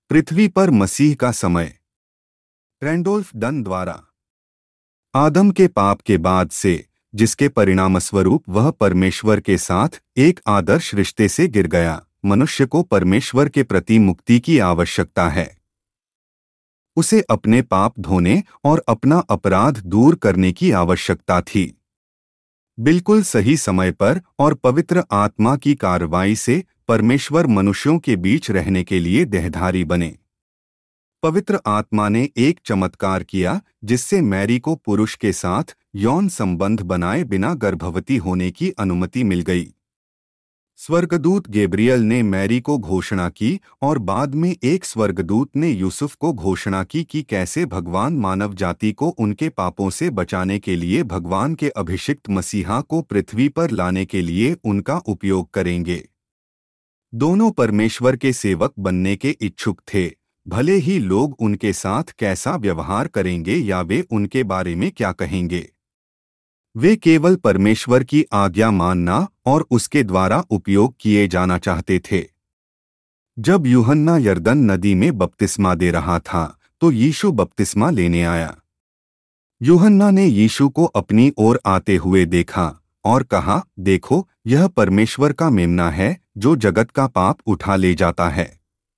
पृथ्वी पर मसीह का समय। रैंडोल्फ डन द्वारा। आदम के पाप के बाद से, जिसके परिणामस्वरूप वह परमेश्वर के साथ एक आदर्श रिश्ते से गिर गया, मनुष्य को परमेश्वर के प्रति मुक्ति की आवश्यकता है। उसे अपने पाप धोने और अपना अपराध दूर करने की आवश्यकता थी। बिल्कुल सही समय पर और पवित्र आत्मा की कार्रवाई से परमेश्वर मनुष्यों के बीच रहने के लिए देहधारी बने। पवित्र आत्मा ने एक चमत्कार किया जिससे मैरी को पुरुष के साथ यौन संबंध बनाए बिना गर्भवती होने की अनुमति मिल गई। स्वर्गदूत गैब्रियल ने मैरी को घोषणा की और बाद में एक स्वर्गदूत ने यूसुफ को घोषणा की कि कैसे भगवान मानव जाति को उनके पापों से बचाने के लिए भगवान के अभिषिक्त मसीहा को पृथ्वी पर लाने के लिए उनका उपयोग करेंगे। दोनों परमेश्वर के सेवक बनने के इच्छुक थे, भले ही लोग उनके साथ कैसा व्यवहार करेंगे या वे उनके बारे में क्या कहेंगे। वे केवल परमेश्वर की आज्ञा मानना और उसके द्वारा उपयोग किए जाना चाहते थे। जब यूहन्ना यरदन नदी में बपतिस्मा दे रहा था तो यीशु बपतिस्मा लेने आया। यूहन्ना ने यीशु को अपनी ओर आते हुए देखा और कहा, देखो, यह परमेश्वर का मेमना है जो जगत का पाप उठा ले जाता है।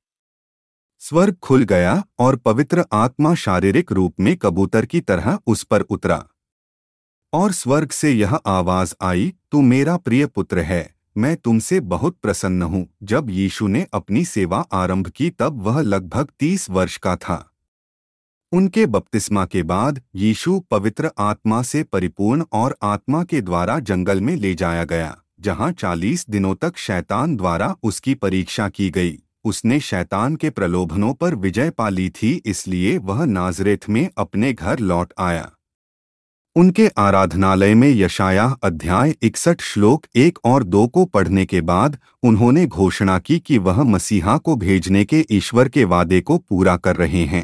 स्वर्ग खुल गया और पवित्र आत्मा शारीरिक रूप में कबूतर की तरह उस पर उतरा। और स्वर्ग से यह आवाज आई, तू मेरा प्रिय पुत्र है, मैं तुमसे बहुत प्रसन्न हूँ। जब यीशु ने अपनी सेवा आरंभ की तब वह लगभग 30 वर्ष का था। उनके बपतिस्मा के बाद यीशु पवित्र आत्मा से परिपूर्ण और आत्मा के द्वारा जंगल में ले जाया गया, जहाँ 40 दिनों तक शैतान द्वारा उसकी परीक्षा की गई। उसने शैतान के प्रलोभनों पर विजय पा ली थी, इसलिए वह नाज़रेत में अपने घर लौट आया। उनके आराधनालय में यशायाह अध्याय 61 श्लोक 1 और 2 को पढ़ने के बाद उन्होंने घोषणा की कि वह मसीहा को भेजने के ईश्वर के वादे को पूरा कर रहे हैं।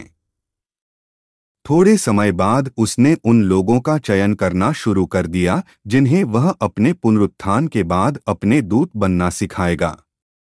थोड़े समय बाद उसने उन लोगों का चयन करना शुरू कर दिया जिन्हें वह अपने पुनरुत्थान के बाद अपने दूत बनना सिखाएगा।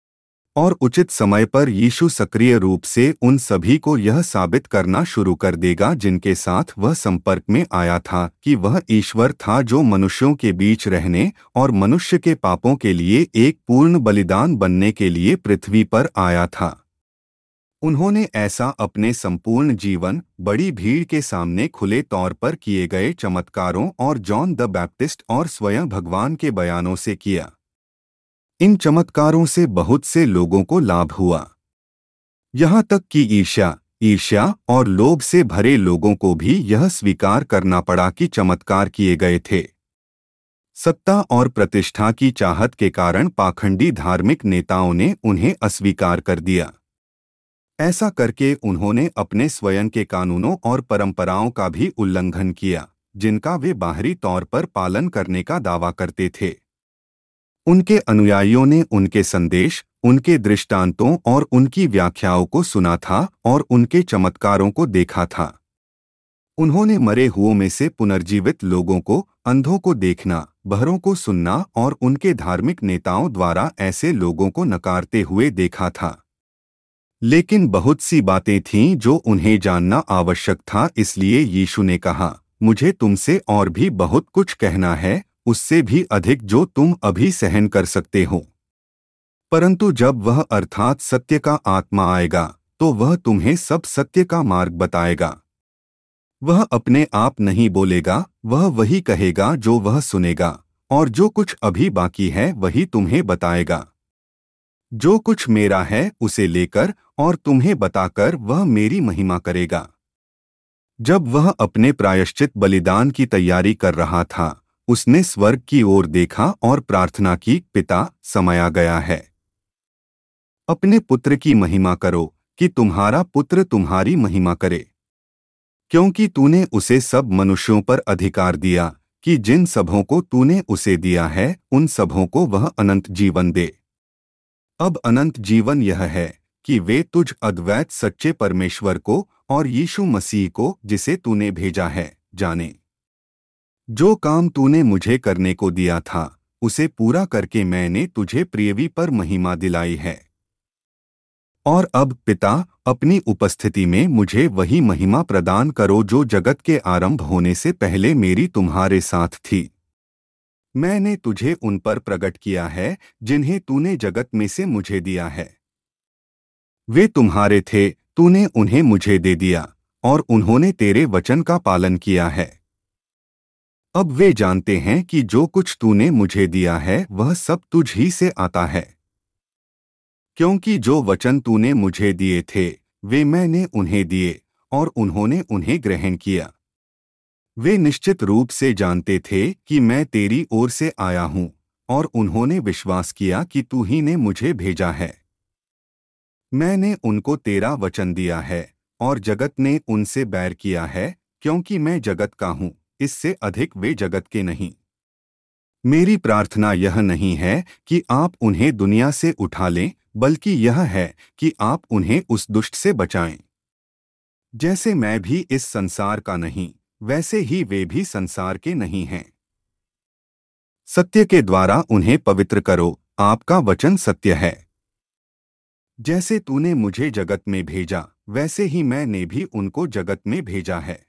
और उचित समय पर यीशु सक्रिय रूप से उन सभी को यह साबित करना शुरू कर देगा जिनके साथ वह संपर्क में आया था कि वह ईश्वर था जो मनुष्यों के बीच रहने और मनुष्य के पापों के लिए एक पूर्ण बलिदान बनने के लिए पृथ्वी पर आया था। उन्होंने ऐसा अपने संपूर्ण जीवन बड़ी भीड़ के सामने खुले तौर पर किए गए चमत्कारों और जॉन द बैप्टिस्ट और स्वयं भगवान के बयानों से किया। इन चमत्कारों से बहुत से लोगों को लाभ हुआ, यहाँ तक कि ईर्ष्या और लोभ से भरे लोगों को भी यह स्वीकार करना पड़ा कि चमत्कार किए गए थे। सत्ता और प्रतिष्ठा की चाहत के कारण पाखंडी धार्मिक नेताओं ने उन्हें अस्वीकार कर दिया। ऐसा करके उन्होंने अपने स्वयं के कानूनों और परंपराओं का भी उल्लंघन किया, जिनका वे बाहरी तौर पर पालन करने का दावा करते थे। उनके अनुयायियों ने उनके संदेश, उनके दृष्टांतों और उनकी व्याख्याओं को सुना था और उनके चमत्कारों को देखा था। उन्होंने मरे हुओं में से पुनर्जीवित लोगों को, अंधों को देखना, बहरों को सुनना और उनके धार्मिक नेताओं द्वारा ऐसे लोगों को नकारते हुए देखा था। लेकिन बहुत सी बातें थीं जो उन्हें जानना आवश्यक था, इसलिए यीशु ने कहा, मुझे तुमसे और भी बहुत कुछ कहना है, उससे भी अधिक जो तुम अभी सहन कर सकते हो। परंतु जब वह अर्थात सत्य का आत्मा आएगा तो वह तुम्हें सब सत्य का मार्ग बताएगा। वह अपने आप नहीं बोलेगा, वह वही कहेगा जो वह सुनेगा, और जो कुछ अभी बाकी है वही तुम्हें बताएगा। जो कुछ मेरा है उसे लेकर और तुम्हें बताकर वह मेरी महिमा करेगा। जब वह अपने प्रायश्चित बलिदान की तैयारी कर रहा था, उसने स्वर्ग की ओर देखा और प्रार्थना की, पिता, समय आ गया है। अपने पुत्र की महिमा करो कि तुम्हारा पुत्र तुम्हारी महिमा करे, क्योंकि तूने उसे सब मनुष्यों पर अधिकार दिया कि जिन सबों को तूने उसे दिया है उन सबों को वह अनंत जीवन दे। अब अनंत जीवन यह है कि वे तुझ अद्वैत सच्चे परमेश्वर को और यीशु मसीह को, जिसे तूने भेजा है, जाने। जो काम तूने मुझे करने को दिया था उसे पूरा करके मैंने तुझे पृथ्वी पर महिमा दिलाई है। और अब पिता, अपनी उपस्थिति में मुझे वही महिमा प्रदान करो जो जगत के आरंभ होने से पहले मेरी तुम्हारे साथ थी। मैंने तुझे उन पर प्रकट किया है जिन्हें तूने जगत में से मुझे दिया है। वे तुम्हारे थे, तूने उन्हें मुझे दे दिया, और उन्होंने तेरे वचन का पालन किया है। अब वे जानते हैं कि जो कुछ तूने मुझे दिया है वह सब तुझ ही से आता है, क्योंकि जो वचन तूने मुझे दिए थे वे मैंने उन्हें दिए, और उन्होंने उन्हें ग्रहण किया। वे निश्चित रूप से जानते थे कि मैं तेरी ओर से आया हूं, और उन्होंने विश्वास किया कि तू ही ने मुझे भेजा है। मैंने उनको तेरा वचन दिया है, और जगत ने उनसे बैर किया है, क्योंकि मैं जगत का हूं, इससे अधिक वे जगत के नहीं। मेरी प्रार्थना यह नहीं है कि आप उन्हें दुनिया से उठा लें, बल्कि यह है कि आप उन्हें उस दुष्ट से बचाएं। जैसे मैं भी इस संसार का नहीं, वैसे ही वे भी संसार के नहीं हैं। सत्य के द्वारा उन्हें पवित्र करो, आपका वचन सत्य है। जैसे तूने मुझे जगत में भेजा, वैसे ही मैंने भी उनको जगत में भेजा है।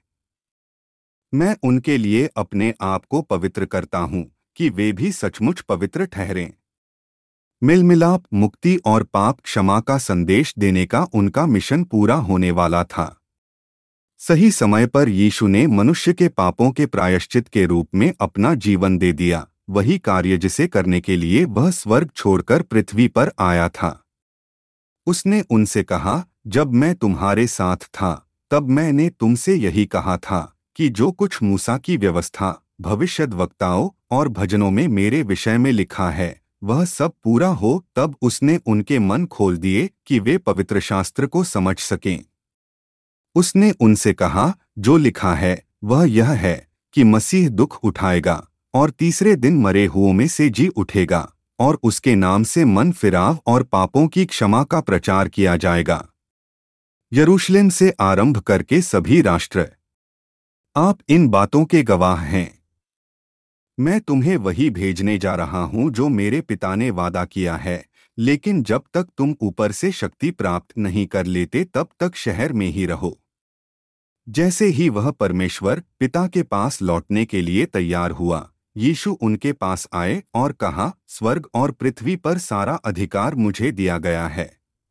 मैं उनके लिए अपने आप को पवित्र करता हूं कि वे भी सचमुच पवित्र ठहरें। मिलमिलाप, मुक्ति और पाप क्षमा का संदेश देने का उनका मिशन पूरा होने वाला था। सही समय पर यीशु ने मनुष्य के पापों के प्रायश्चित के रूप में अपना जीवन दे दिया, वही कार्य जिसे करने के लिए वह स्वर्ग छोड़कर पृथ्वी पर आया था। उसने उनसे कहा, जब मैं तुम्हारे साथ था तब मैंने तुमसे यही कहा था कि जो कुछ मूसा की व्यवस्था, भविष्यद्वक्ताओं और भजनों में मेरे विषय में लिखा है वह सब पूरा हो। तब उसने उनके मन खोल दिए कि वे पवित्र शास्त्र को समझ सकें। उसने उनसे कहा, जो लिखा है वह यह है कि मसीह दुख उठाएगा और तीसरे दिन मरे हुओं में से जी उठेगा, और उसके नाम से मन फिराव और पापों की क्षमा का प्रचार किया जाएगा, यरूशलेम से आरंभ करके सभी राष्ट्र। आप इन बातों के गवाह हैं। मैं तुम्हें वही भेजने जा रहा हूं जो मेरे पिता ने वादा किया है, लेकिन जब तक तुम ऊपर से शक्ति प्राप्त नहीं कर लेते तब तक शहर में ही रहो। जैसे ही वह परमेश्वर पिता के पास लौटने के लिए तैयार हुआ, यीशु उनके पास आए और कहा, स्वर्ग और पृथ्वी पर सारा अधिकार मुझे दिया गया है।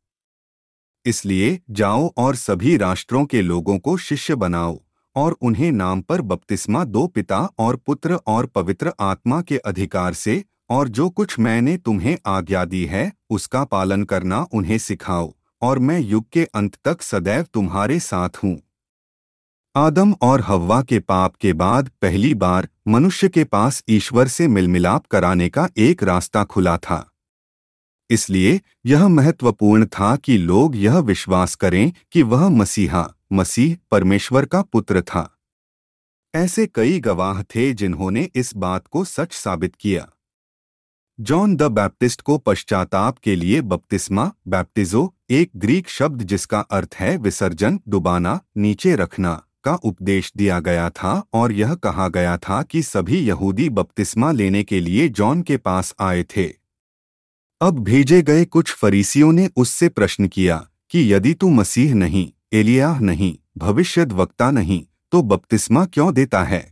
इसलिए जाओ और सभी राष्ट्रों के लोगों को शिष्य बनाओ, और उन्हें नाम पर बपतिस्मा दो, पिता और पुत्र और पवित्र आत्मा के अधिकार से, और जो कुछ मैंने तुम्हें आज्ञा दी है उसका पालन करना उन्हें सिखाओ, और मैं युग के अंत तक सदैव तुम्हारे साथ हूँ। आदम और हव्वा के पाप के बाद पहली बार मनुष्य के पास ईश्वर से मिलमिलाप कराने का एक रास्ता खुला था। इसलिए यह महत्वपूर्ण था कि लोग यह विश्वास करें कि वह मसीह परमेश्वर का पुत्र था। ऐसे कई गवाह थे जिन्होंने इस बात को सच साबित किया। जॉन द बैप्टिस्ट को पश्चाताप के लिए बपतिस्मा, बैप्टिजो, एक ग्रीक शब्द जिसका अर्थ है विसर्जन, डुबाना, नीचे रखना, का उपदेश दिया गया था, और यह कहा गया था कि सभी यहूदी बपतिस्मा लेने के लिए जॉन के पास आए थे। अब भेजे गए कुछ फरीसियों ने उससे प्रश्न किया कि यदि तू मसीह नहीं, एलियाह नहीं, भविष्यद्वक्ता नहीं, तो बपतिस्मा क्यों देता है?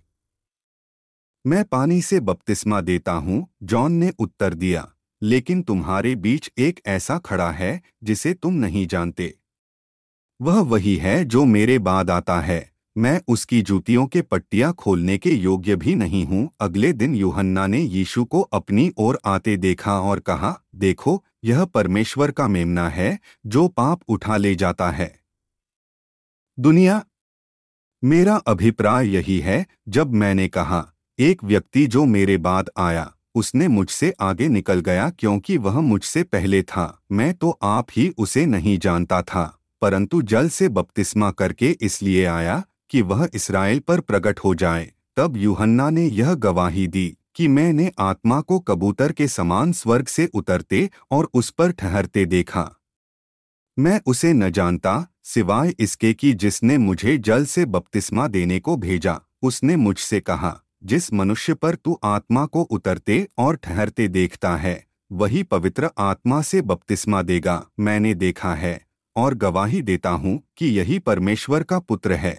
मैं पानी से बपतिस्मा देता हूँ, जॉन ने उत्तर दिया, लेकिन तुम्हारे बीच एक ऐसा खड़ा है जिसे तुम नहीं जानते। वह वही है जो मेरे बाद आता है, मैं उसकी जूतियों के पट्टियां खोलने के योग्य भी नहीं हूँ। अगले दिन यूहन्ना ने यीशु को अपनी ओर आते देखा और कहा, देखो, यह परमेश्वर का मेमना है जो पाप उठा ले जाता है दुनिया। मेरा अभिप्राय यही है, जब मैंने कहा, एक व्यक्ति जो मेरे बाद आया उसने मुझसे आगे निकल गया क्योंकि वह मुझसे पहले था। मैं तो आप ही उसे नहीं जानता था, परंतु जल से बपतिस्मा करके इसलिए आया कि वह इस्राएल पर प्रकट हो जाए। तब यूहन्ना ने यह गवाही दी कि मैंने आत्मा को कबूतर के समान स्वर्ग से उतरते और उस पर ठहरते देखा। मैं उसे न जानता, सिवाय इसके कि जिसने मुझे जल से बपतिस्मा देने को भेजा। उसने मुझसे कहा, जिस मनुष्य पर तू आत्मा को उतरते और ठहरते देखता है, वही पवित्र आत्मा से बपतिस्मा देगा। मैंने देखा है और गवाही देता हूँ कि यही परमेश्वर का पुत्र है।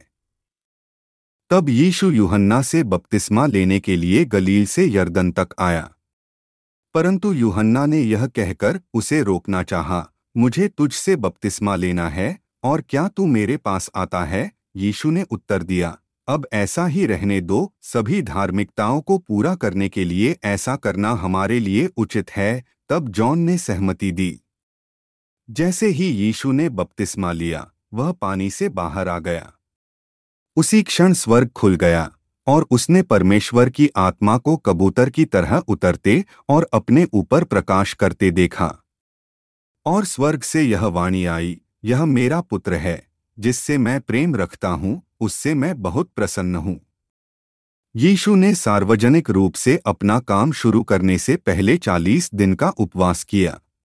तब यीशु यूहन्ना से बपतिस्मा लेने के लिए गलील से यरदन तक आया, परंतु यूहन्ना ने यह कहकर उसे रोकना चाहा, मुझे तुझसे बपतिस्मा लेना है और क्या तू मेरे पास आता है? यीशु ने उत्तर दिया, अब ऐसा ही रहने दो, सभी धार्मिकताओं को पूरा करने के लिए ऐसा करना हमारे लिए उचित है। तब जॉन ने सहमति दी। जैसे ही यीशु ने बपतिस्मा लिया, वह पानी से बाहर आ गया। उसी क्षण स्वर्ग खुल गया और उसने परमेश्वर की आत्मा को कबूतर की तरह उतरते और अपने ऊपर प्रकाश करते देखा। और स्वर्ग से यह वाणी आई, यह मेरा पुत्र है, जिससे मैं प्रेम रखता हूँ, उससे मैं बहुत प्रसन्न हूँ। यीशु ने सार्वजनिक रूप से अपना काम शुरू करने से पहले 40 दिन का उपवास किया।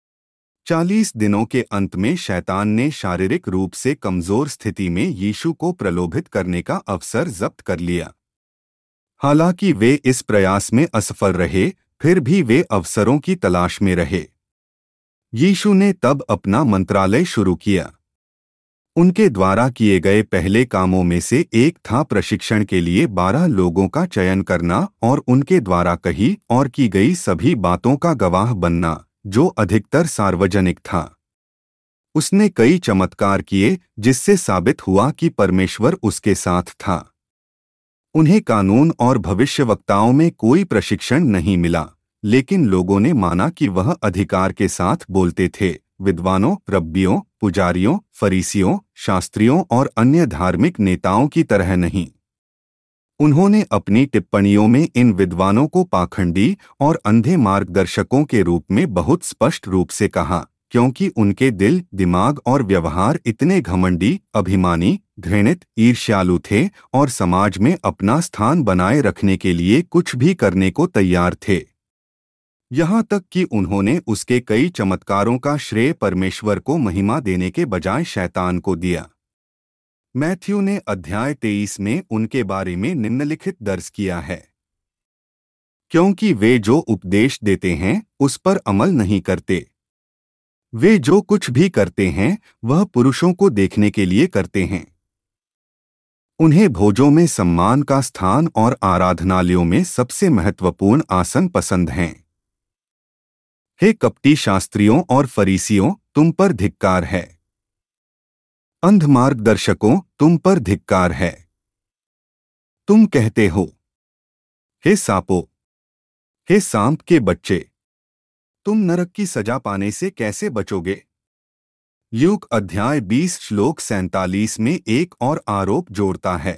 40 दिनों के अंत में शैतान ने शारीरिक रूप से कमजोर स्थिति में यीशु को प्रलोभित करने का अवसर जब्त कर लिया। हालांकि वे इस प्रयास में असफल रहे, फिर भी वे अवसरों की तलाश में रहे। यीशु ने तब अपना मंत्रालय शुरू किया। उनके द्वारा किए गए पहले कामों में से एक था प्रशिक्षण के लिए 12 लोगों का चयन करना और उनके द्वारा कही और की गई सभी बातों का गवाह बनना, जो अधिकतर सार्वजनिक था। उसने कई चमत्कार किए जिससे साबित हुआ कि परमेश्वर उसके साथ था। उन्हें कानून और भविष्यवक्ताओं में कोई प्रशिक्षण नहीं मिला, लेकिन लोगों ने माना कि वह अधिकार के साथ बोलते थे, विद्वानों, रब्बियों, पुजारियों, फरीसियों, शास्त्रियों और अन्य धार्मिक नेताओं की तरह नहीं। उन्होंने अपनी टिप्पणियों में इन विद्वानों को पाखंडी और अंधे मार्गदर्शकों के रूप में बहुत स्पष्ट रूप से कहा, क्योंकि उनके दिल, दिमाग और व्यवहार इतने घमंडी, अभिमानी, घृणित, ईर्ष्यालु थे और समाज में अपना स्थान बनाए रखने के लिए कुछ भी करने को तैयार थे। यहाँ तक कि उन्होंने उसके कई चमत्कारों का श्रेय परमेश्वर को महिमा देने के बजाय शैतान को दिया। मैथ्यू ने अध्याय 23 में उनके बारे में निम्नलिखित दर्ज किया है, क्योंकि वे जो उपदेश देते हैं उस पर अमल नहीं करते। वे जो कुछ भी करते हैं वह पुरुषों को देखने के लिए करते हैं। उन्हें भोजों में सम्मान का स्थान और आराधनालयों में सबसे महत्वपूर्ण आसन पसंद हैं। हे कपटी शास्त्रियों और फरीसियों, तुम पर धिक्कार है। अंध मार्गदर्शकों, तुम पर धिक्कार है। तुम कहते हो, हे सांपों, हे सांप के बच्चे, तुम नरक की सजा पाने से कैसे बचोगे? ल्यूक अध्याय 20 श्लोक 47 में एक और आरोप जोड़ता है।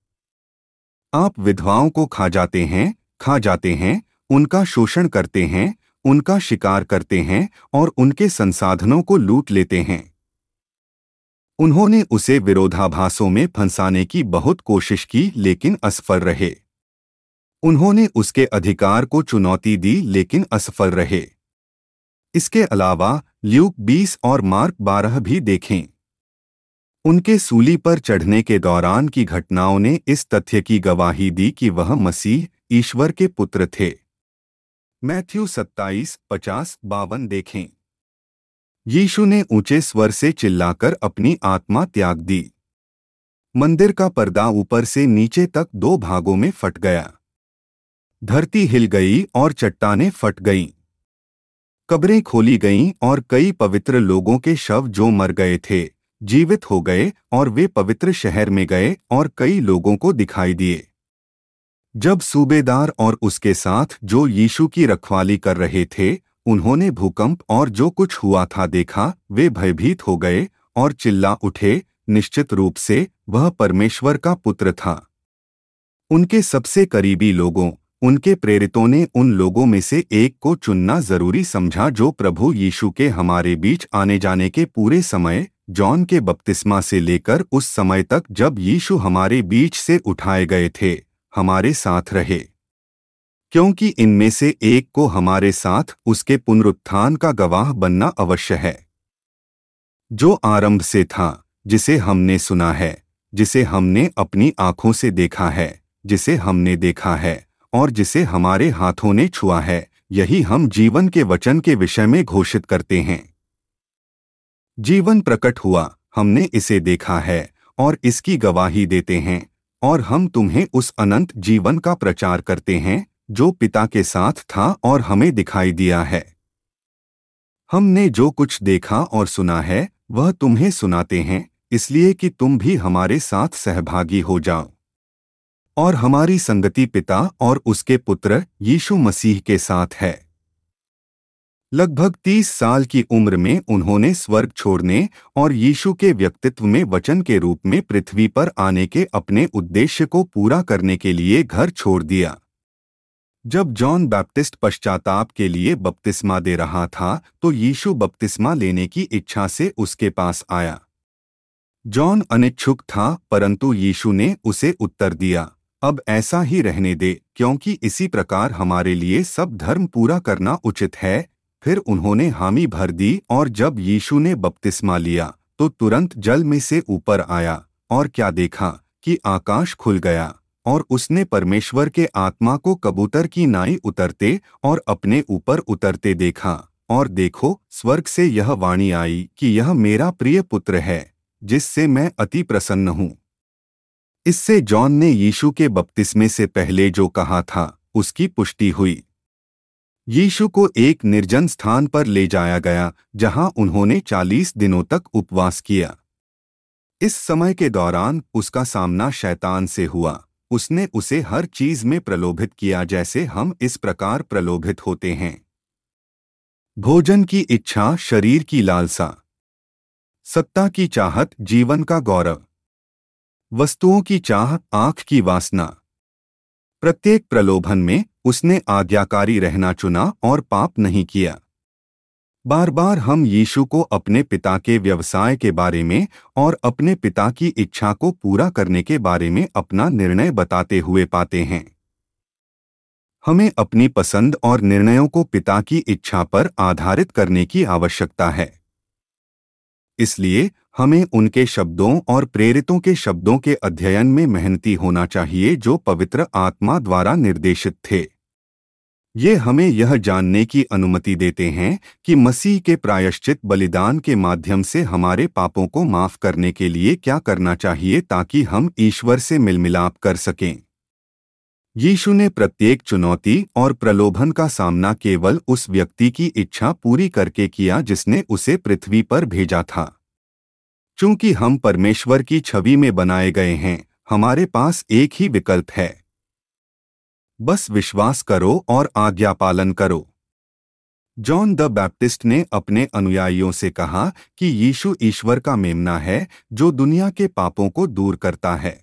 आप विधवाओं को खा जाते हैं, उनका शोषण करते हैं, उनका शिकार करते हैं और उनके संसाधनों को लूट लेते हैं। उन्होंने उसे विरोधाभासों में फंसाने की बहुत कोशिश की लेकिन असफल रहे। उन्होंने उसके अधिकार को चुनौती दी लेकिन असफल रहे। इसके अलावा ल्यूक 20 और मार्क 12 भी देखें। उनके सूली पर चढ़ने के दौरान की घटनाओं ने इस तथ्य की गवाही दी कि वह मसीह, ईश्वर के पुत्र थे। मैथ्यू 27, 50, 52 देखें। यीशु ने ऊंचे स्वर से चिल्लाकर अपनी आत्मा त्याग दी। मंदिर का पर्दा ऊपर से नीचे तक 2 भागों में फट गया। धरती हिल गई और चट्टानें फट गईं। कब्रें खोली गईं और कई पवित्र लोगों के शव जो मर गए थे जीवित हो गए और वे पवित्र शहर में गए और कई लोगों को दिखाई दिए। जब सूबेदार और उसके साथ जो यीशु की रखवाली कर रहे थे उन्होंने भूकंप और जो कुछ हुआ था देखा, वे भयभीत हो गए और चिल्ला उठे, निश्चित रूप से वह परमेश्वर का पुत्र था। उनके सबसे करीबी लोगों, उनके प्रेरितों ने उन लोगों में से एक को चुनना जरूरी समझा जो प्रभु यीशु के हमारे बीच आने जाने के पूरे समय, जॉन के बपतिस्मा से लेकर उस समय तक जब यीशु हमारे बीच से उठाए गए थे, हमारे साथ रहे। क्योंकि इनमें से एक को हमारे साथ उसके पुनरुत्थान का गवाह बनना अवश्य है। जो आरंभ से था, जिसे हमने सुना है, जिसे हमने अपनी आंखों से देखा है, जिसे हमने देखा है और जिसे हमारे हाथों ने छुआ है, यही हम जीवन के वचन के विषय में घोषित करते हैं। जीवन प्रकट हुआ, हमने इसे देखा है और इसकी गवाही देते हैं, और हम तुम्हें उस अनंत जीवन का प्रचार करते हैं जो पिता के साथ था और हमें दिखाई दिया है। हमने जो कुछ देखा और सुना है वह तुम्हें सुनाते हैं, इसलिए कि तुम भी हमारे साथ सहभागी हो जाओ। और हमारी संगति पिता और उसके पुत्र यीशु मसीह के साथ है। लगभग 30 साल की उम्र में उन्होंने स्वर्ग छोड़ने और यीशु के व्यक्तित्व में वचन के रूप में पृथ्वी पर आने के अपने उद्देश्य को पूरा करने के लिए घर छोड़ दिया। जब जॉन बैप्टिस्ट पश्चाताप के लिए बपतिस्मा दे रहा था तो यीशु बपतिस्मा लेने की इच्छा से उसके पास आया। जॉन अनिच्छुक था, परंतु यीशु ने उसे उत्तर दिया, अब ऐसा ही रहने दे, क्योंकि इसी प्रकार हमारे लिए सब धर्म पूरा करना उचित है। फिर उन्होंने हामी भर दी, और जब यीशु ने बपतिस्मा लिया तो तुरंत जल में से ऊपर आया, और क्या देखा कि आकाश खुल गया, और उसने परमेश्वर के आत्मा को कबूतर की नाई उतरते और अपने ऊपर उतरते देखा। और देखो, स्वर्ग से यह वाणी आई कि यह मेरा प्रिय पुत्र है, जिससे मैं अति प्रसन्न हूँ। इससे जॉन ने यीशु के बपतिस्मे से पहले जो कहा था उसकी पुष्टि हुई। यीशु को एक निर्जन स्थान पर ले जाया गया, जहां उन्होंने 40 दिनों तक उपवास किया। इस समय के दौरान उसका सामना शैतान से हुआ। उसने उसे हर चीज में प्रलोभित किया जैसे हम इस प्रकार प्रलोभित होते हैं। भोजन की इच्छा, शरीर की लालसा, सत्ता की चाहत, जीवन का गौरव, वस्तुओं की चाह, आंख की वासना। प्रत्येक प्रलोभन में उसने आज्ञाकारी रहना चुना और पाप नहीं किया। बार बार हम यीशु को अपने पिता के व्यवसाय के बारे में और अपने पिता की इच्छा को पूरा करने के बारे में अपना निर्णय बताते हुए पाते हैं। हमें अपनी पसंद और निर्णयों को पिता की इच्छा पर आधारित करने की आवश्यकता है। इसलिए हमें उनके शब्दों और प्रेरितों के शब्दों के अध्ययन में मेहनती होना चाहिए जो पवित्र आत्मा द्वारा निर्देशित थे। ये हमें यह जानने की अनुमति देते हैं कि मसीह के प्रायश्चित बलिदान के माध्यम से हमारे पापों को माफ करने के लिए क्या करना चाहिए ताकि हम ईश्वर से मिलमिलाप कर सकें। यीशु ने प्रत्येक चुनौती और प्रलोभन का सामना केवल उस व्यक्ति की इच्छा पूरी करके किया जिसने उसे पृथ्वी पर भेजा था। चूंकि हम परमेश्वर की छवि में बनाए गए हैं, हमारे पास एक ही विकल्प है, बस विश्वास करो और आज्ञा पालन करो। जॉन द बैप्टिस्ट ने अपने अनुयायियों से कहा कि यीशु ईश्वर का मेमना है जो दुनिया के पापों को दूर करता है।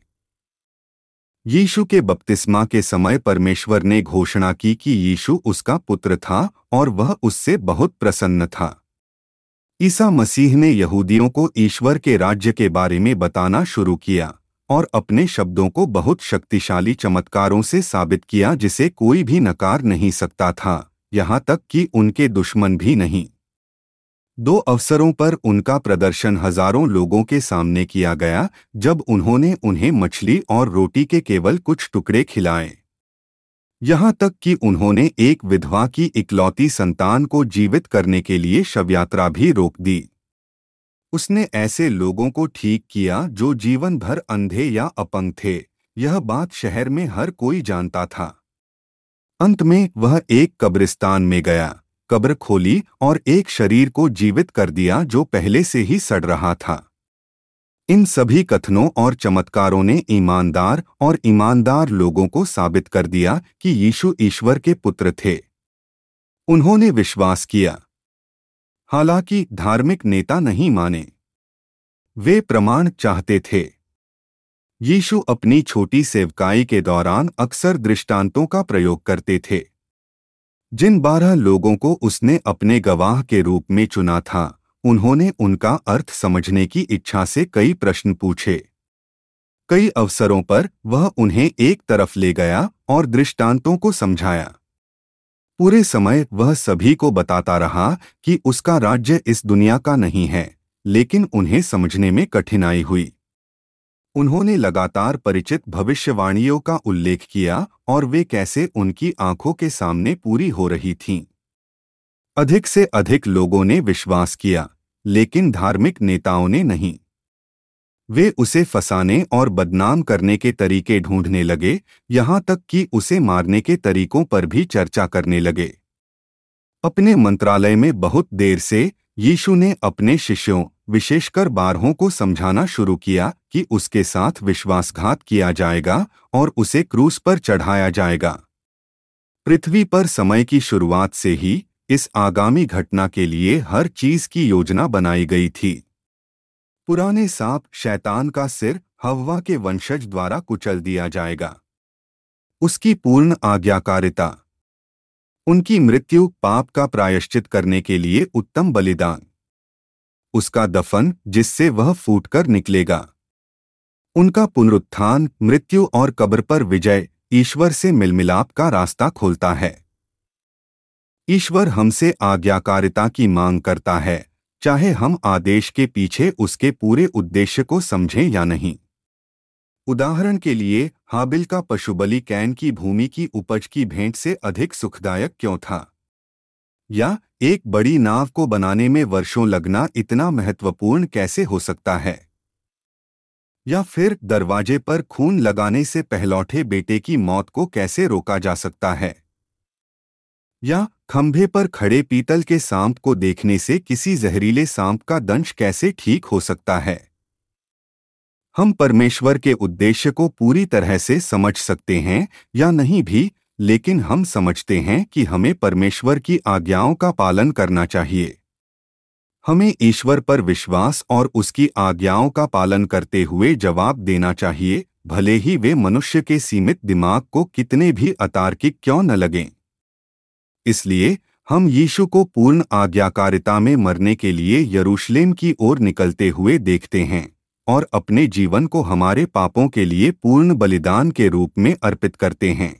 यीशु के बपतिस्मा के समय परमेश्वर ने घोषणा की कि यीशु उसका पुत्र था और वह उससे बहुत प्रसन्न था। ईसा मसीह ने यहूदियों को ईश्वर के राज्य के बारे में बताना शुरू किया और अपने शब्दों को बहुत शक्तिशाली चमत्कारों से साबित किया जिसे कोई भी नकार नहीं सकता था, यहाँ तक कि उनके दुश्मन भी नहीं। 2 अवसरों पर उनका प्रदर्शन हजारों लोगों के सामने किया गया जब उन्होंने उन्हें मछली और रोटी के केवल कुछ टुकड़े खिलाए। यहाँ तक कि उन्होंने एक विधवा की इकलौती संतान को जीवित करने के लिए शवयात्रा भी रोक दी। उसने ऐसे लोगों को ठीक किया जो जीवन भर अंधे या अपंग थे। यह बात शहर में हर कोई जानता था। अंत में वह एक कब्रिस्तान में गया, कब्र खोली और एक शरीर को जीवित कर दिया जो पहले से ही सड़ रहा था। इन सभी कथनों और चमत्कारों ने ईमानदार लोगों को साबित कर दिया कि यीशु ईश्वर के पुत्र थे। उन्होंने विश्वास किया, हालांकि धार्मिक नेता नहीं माने। वे प्रमाण चाहते थे। यीशु अपनी छोटी सेवकाई के दौरान अक्सर दृष्टांतों का प्रयोग करते थे। जिन 12 लोगों को उसने अपने गवाह के रूप में चुना था, उन्होंने उनका अर्थ समझने की इच्छा से कई प्रश्न पूछे। कई अवसरों पर वह उन्हें एक तरफ ले गया और दृष्टांतों को समझाया। पूरे समय वह सभी को बताता रहा कि उसका राज्य इस दुनिया का नहीं है, लेकिन उन्हें समझने में कठिनाई हुई। उन्होंने लगातार परिचित भविष्यवाणियों का उल्लेख किया और वे कैसे उनकी आंखों के सामने पूरी हो रही थीं। अधिक से अधिक लोगों ने विश्वास किया, लेकिन धार्मिक नेताओं ने नहीं। वे उसे फंसाने और बदनाम करने के तरीके ढूंढने लगे, यहाँ तक कि उसे मारने के तरीकों पर भी चर्चा करने लगे। अपने मंत्रालय में बहुत देर से यीशु ने अपने शिष्यों, विशेषकर 12 को समझाना शुरू किया कि उसके साथ विश्वासघात किया जाएगा और उसे क्रूस पर चढ़ाया जाएगा। पृथ्वी पर समय की शुरुआत से ही इस आगामी घटना के लिए हर चीज की योजना बनाई गई थी। पुराने सांप शैतान का सिर हव्वा के वंशज द्वारा कुचल दिया जाएगा। उसकी पूर्ण आज्ञाकारिता, उनकी मृत्यु पाप का प्रायश्चित करने के लिए उत्तम बलिदान, उसका दफन जिससे वह फूटकर निकलेगा, उनका पुनरुत्थान मृत्यु और कब्र पर विजय ईश्वर से मिलमिलाप का रास्ता खोलता है। ईश्वर हमसे आज्ञाकारिता की मांग करता है, चाहे हम आदेश के पीछे उसके पूरे उद्देश्य को समझें या नहीं। उदाहरण के लिए, हाबिल का पशुबलि कैन की भूमि की उपज की भेंट से अधिक सुखदायक क्यों था? या एक बड़ी नाव को बनाने में वर्षों लगना इतना महत्वपूर्ण कैसे हो सकता है? या फिर दरवाजे पर खून लगाने से पहलौठे बेटे की मौत को कैसे रोका जा सकता है? या खंभे पर खड़े पीतल के सांप को देखने से किसी जहरीले सांप का दंश कैसे ठीक हो सकता है? हम परमेश्वर के उद्देश्य को पूरी तरह से समझ सकते हैं या नहीं भी, लेकिन हम समझते हैं कि हमें परमेश्वर की आज्ञाओं का पालन करना चाहिए। हमें ईश्वर पर विश्वास और उसकी आज्ञाओं का पालन करते हुए जवाब देना चाहिए, भले ही वे मनुष्य के सीमित दिमाग को कितने भी अतार्किक क्यों न लगें। इसलिए हम यीशु को पूर्ण आज्ञाकारिता में मरने के लिए यरूशलेम की ओर निकलते हुए देखते हैं और अपने जीवन को हमारे पापों के लिए पूर्ण बलिदान के रूप में अर्पित करते हैं।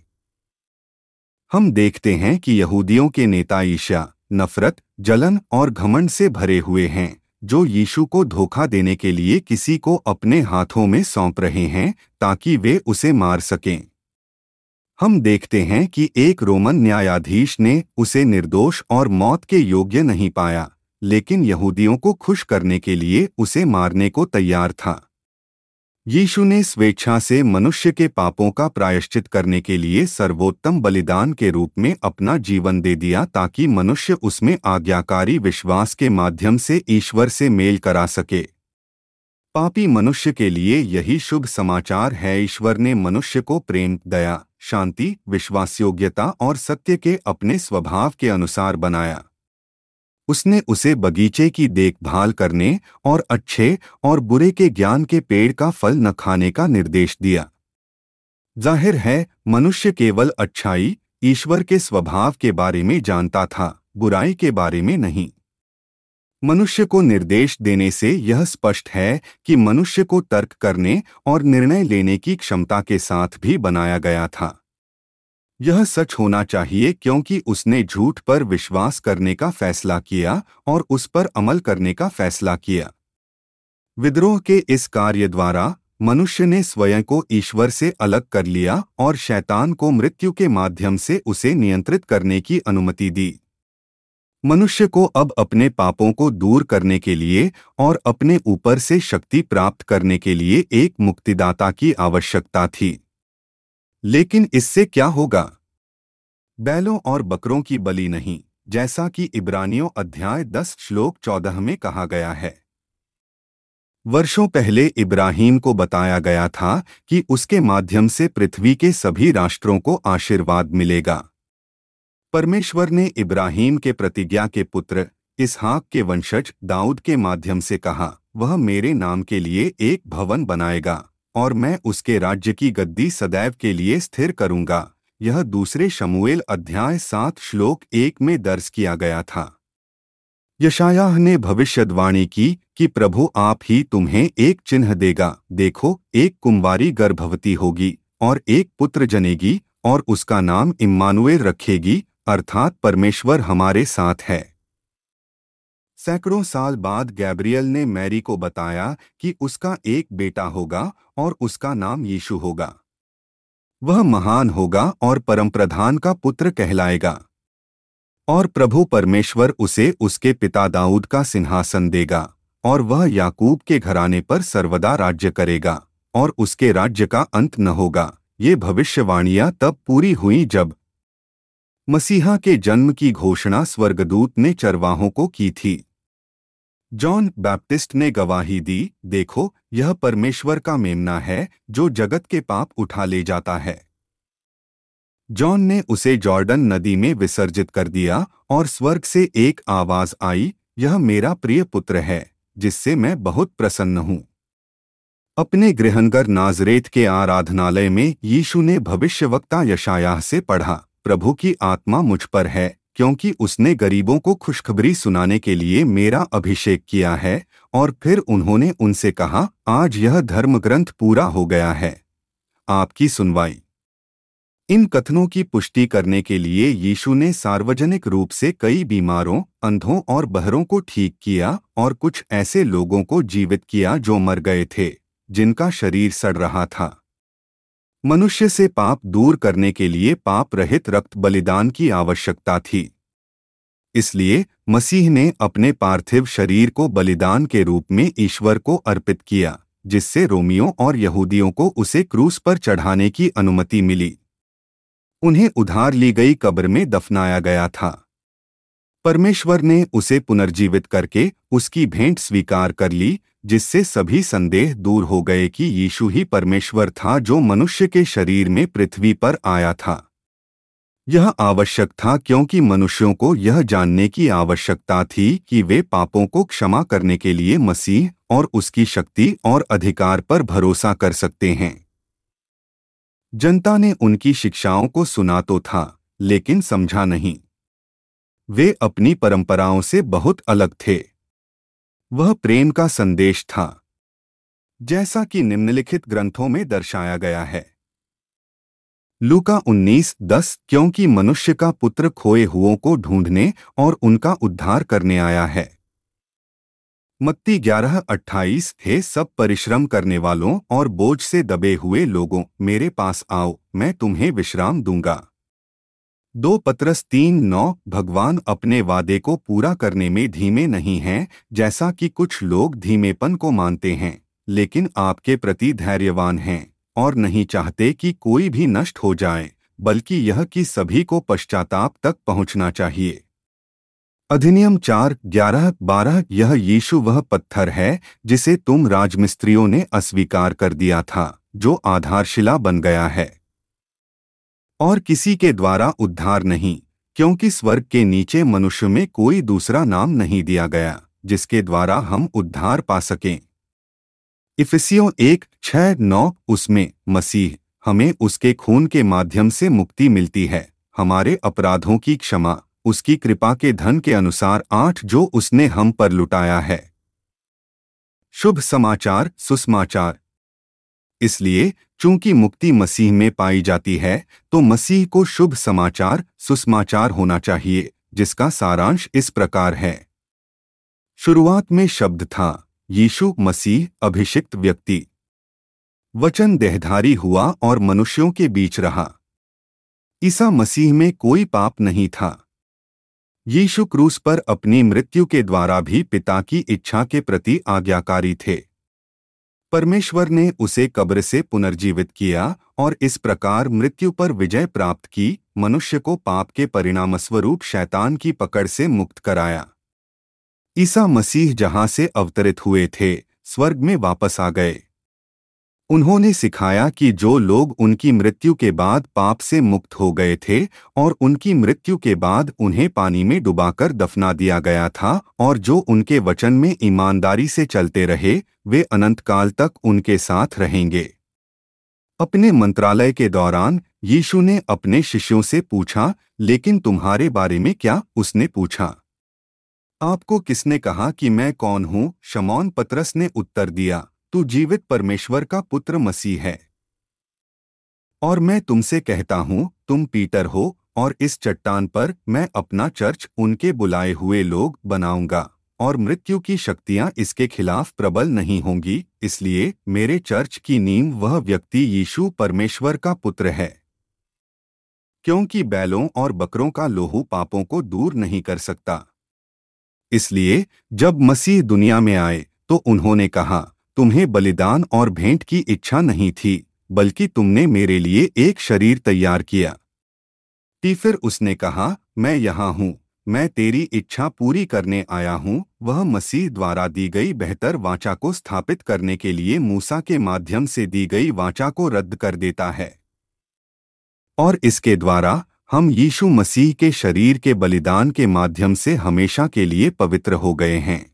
हम देखते हैं कि यहूदियों के नेता ईर्ष्या, नफरत, जलन और घमंड से भरे हुए हैं, जो यीशु को धोखा देने के लिए किसी को अपने हाथों में सौंप रहे हैं ताकि वे उसे मार सकें। हम देखते हैं कि एक रोमन न्यायाधीश ने उसे निर्दोष और मौत के योग्य नहीं पाया, लेकिन यहूदियों को खुश करने के लिए उसे मारने को तैयार था। यीशु ने स्वेच्छा से मनुष्य के पापों का प्रायश्चित करने के लिए सर्वोत्तम बलिदान के रूप में अपना जीवन दे दिया ताकि मनुष्य उसमें आज्ञाकारी विश्वास के माध्यम से ईश्वर से मेल करा सके। पापी मनुष्य के लिए यही शुभ समाचार है। ईश्वर ने मनुष्य को प्रेम, दया, शांति, विश्वासयोग्यता और सत्य के अपने स्वभाव के अनुसार बनाया। उसने उसे बगीचे की देखभाल करने और अच्छे और बुरे के ज्ञान के पेड़ का फल न खाने का निर्देश दिया। जाहिर है, मनुष्य केवल अच्छाई, ईश्वर के स्वभाव के बारे में जानता था, बुराई के बारे में नहीं। मनुष्य को निर्देश देने से यह स्पष्ट है कि मनुष्य को तर्क करने और निर्णय लेने की क्षमता के साथ भी बनाया गया था। यह सच होना चाहिए क्योंकि उसने झूठ पर विश्वास करने का फैसला किया और उस पर अमल करने का फैसला किया। विद्रोह के इस कार्य द्वारा मनुष्य ने स्वयं को ईश्वर से अलग कर लिया और शैतान को मृत्यु के माध्यम से उसे नियंत्रित करने की अनुमति दी। मनुष्य को अब अपने पापों को दूर करने के लिए और अपने ऊपर से शक्ति प्राप्त करने के लिए एक मुक्तिदाता की आवश्यकता थी। लेकिन इससे क्या होगा? बैलों और बकरों की बलि नहीं, जैसा कि इब्रानियों अध्याय 10 श्लोक 14 में कहा गया है। वर्षों पहले इब्राहीम को बताया गया था कि उसके माध्यम से पृथ्वी के सभी राष्ट्रों को आशीर्वाद मिलेगा। परमेश्वर ने इब्राहीम के प्रतिज्ञा के पुत्र इसहाक के वंशज दाऊद के माध्यम से कहा, वह मेरे नाम के लिए एक भवन बनाएगा और मैं उसके राज्य की गद्दी सदैव के लिए स्थिर करूंगा। यह दूसरे शमूएल अध्याय 7 श्लोक 1 में दर्ज किया गया था। यशायाह ने भविष्यवाणी की कि प्रभु आप ही तुम्हें एक चिन्ह देगा, देखो एक कुंवारी गर्भवती होगी और एक पुत्र जनेगी और उसका नाम इम्मानुएल रखेगी, अर्थात परमेश्वर हमारे साथ है। सैकड़ों साल बाद गैब्रियल ने मैरी को बताया कि उसका एक बेटा होगा और उसका नाम यीशु होगा। वह महान होगा और परमप्रधान का पुत्र कहलाएगा, और प्रभु परमेश्वर उसे उसके पिता दाऊद का सिंहासन देगा, और वह याकूब के घराने पर सर्वदा राज्य करेगा, और उसके राज्य का अंत न होगा। ये भविष्यवाणियां तब पूरी हुई जब मसीहा के जन्म की घोषणा स्वर्गदूत ने चरवाहों को की थी। जॉन बैप्टिस्ट ने गवाही दी, देखो, यह परमेश्वर का मेमना है जो जगत के पाप उठा ले जाता है। जॉन ने उसे जॉर्डन नदी में विसर्जित कर दिया और स्वर्ग से एक आवाज आई, यह मेरा प्रिय पुत्र है जिससे मैं बहुत प्रसन्न हूँ। अपने गृहनगर नाजरेत के आराधनालय में यीशु ने भविष्यवक्ता यशायाह से पढ़ा, प्रभु की आत्मा मुझ पर है क्योंकि उसने गरीबों को खुशखबरी सुनाने के लिए मेरा अभिषेक किया है। और फिर उन्होंने उनसे कहा, आज यह धर्मग्रंथ पूरा हो गया है। आपकी सुनवाई। इन कथनों की पुष्टि करने के लिए यीशु ने सार्वजनिक रूप से कई बीमारों, अंधों और बहरों को ठीक किया और कुछ ऐसे लोगों को जीवित किया जो मर गए थे, जिनका शरीर सड़ रहा था। मनुष्य से पाप दूर करने के लिए पाप रहित रक्त बलिदान की आवश्यकता थी। इसलिए मसीह ने अपने पार्थिव शरीर को बलिदान के रूप में ईश्वर को अर्पित किया, जिससे रोमियों और यहूदियों को उसे क्रूस पर चढ़ाने की अनुमति मिली। उन्हें उधार ली गई कब्र में दफनाया गया था। परमेश्वर ने उसे पुनर्जीवित करके उसकी भेंट स्वीकार कर ली, जिससे सभी संदेह दूर हो गए कि यीशु ही परमेश्वर था जो मनुष्य के शरीर में पृथ्वी पर आया था। यह आवश्यक था क्योंकि मनुष्यों को यह जानने की आवश्यकता थी कि वे पापों को क्षमा करने के लिए मसीह और उसकी शक्ति और अधिकार पर भरोसा कर सकते हैं। जनता ने उनकी शिक्षाओं को सुना तो था, लेकिन समझा नहीं। वे अपनी परंपराओं से बहुत अलग थे। वह प्रेम का संदेश था, जैसा कि निम्नलिखित ग्रंथों में दर्शाया गया है। लूका 19:10, क्योंकि मनुष्य का पुत्र खोए हुओं को ढूंढने और उनका उद्धार करने आया है। मत्ती 11:28, हे सब परिश्रम करने वालों और बोझ से दबे हुए लोगों, मेरे पास आओ, मैं तुम्हें विश्राम दूंगा। 2 पतरस 3:9, भगवान अपने वादे को पूरा करने में धीमे नहीं हैं, जैसा कि कुछ लोग धीमेपन को मानते हैं, लेकिन आपके प्रति धैर्यवान हैं और नहीं चाहते कि कोई भी नष्ट हो जाए, बल्कि यह कि सभी को पश्चाताप तक पहुंचना चाहिए। अधिनियम 4:11-12, यह यीशु वह पत्थर है जिसे तुम राजमिस्त्रियों ने अस्वीकार कर दिया था, जो आधारशिला बन गया है, और किसी के द्वारा उद्धार नहीं, क्योंकि स्वर्ग के नीचे मनुष्य में कोई दूसरा नाम नहीं दिया गया जिसके द्वारा हम उद्धार पा सकें। इफिसियों 1:6-9, उसमें मसीह हमें उसके खून के माध्यम से मुक्ति मिलती है, हमारे अपराधों की क्षमा, उसकी कृपा के धन के अनुसार 8 जो उसने हम पर लुटाया है। शुभ समाचार, सुसमाचार। इसलिए चूंकि मुक्ति मसीह में पाई जाती है, तो मसीह को शुभ समाचार, सुसमाचार होना चाहिए, जिसका सारांश इस प्रकार है। शुरुआत में शब्द था, यीशु मसीह अभिषिक्त व्यक्ति। वचन देहधारी हुआ और मनुष्यों के बीच रहा। ईसा मसीह में कोई पाप नहीं था। यीशु क्रूस पर अपनी मृत्यु के द्वारा भी पिता की इच्छा के प्रति आज्ञाकारी थे। परमेश्वर ने उसे कब्र से पुनर्जीवित किया और इस प्रकार मृत्यु पर विजय प्राप्त की, मनुष्य को पाप के परिणामस्वरूप शैतान की पकड़ से मुक्त कराया। ईसा मसीह जहां से अवतरित हुए थे, स्वर्ग में वापस आ गए। उन्होंने सिखाया कि जो लोग उनकी मृत्यु के बाद पाप से मुक्त हो गए थे और उनकी मृत्यु के बाद उन्हें पानी में डुबाकर दफना दिया गया था, और जो उनके वचन में ईमानदारी से चलते रहे, वे अनंत काल तक उनके साथ रहेंगे। अपने मंत्रालय के दौरान यीशु ने अपने शिष्यों से पूछा, लेकिन तुम्हारे बारे में क्या? उसने पूछा, आपको किसने कहा कि मैं कौन हूँ? शमौन पतरस ने उत्तर दिया, तू जीवित परमेश्वर का पुत्र मसीह है। और मैं तुमसे कहता हूँ, तुम पीटर हो, और इस चट्टान पर मैं अपना चर्च, उनके बुलाए हुए लोग, बनाऊंगा, और मृत्यु की शक्तियां इसके खिलाफ प्रबल नहीं होंगी। इसलिए मेरे चर्च की नींव वह व्यक्ति यीशु परमेश्वर का पुत्र है, क्योंकि बैलों और बकरों का लोहू पापों को दूर नहीं कर सकता। इसलिए जब मसीह दुनिया में आए तो उन्होंने कहा, तुम्हें बलिदान और भेंट की इच्छा नहीं थी, बल्कि तुमने मेरे लिए एक शरीर तैयार किया। फिर उसने कहा, मैं यहाँ हूँ, मैं तेरी इच्छा पूरी करने आया हूँ। वह मसीह द्वारा दी गई बेहतर वाचा को स्थापित करने के लिए मूसा के माध्यम से दी गई वाचा को रद्द कर देता है, और इसके द्वारा हम यीशु मसीह के शरीर के बलिदान के माध्यम से हमेशा के लिए पवित्र हो गए हैं।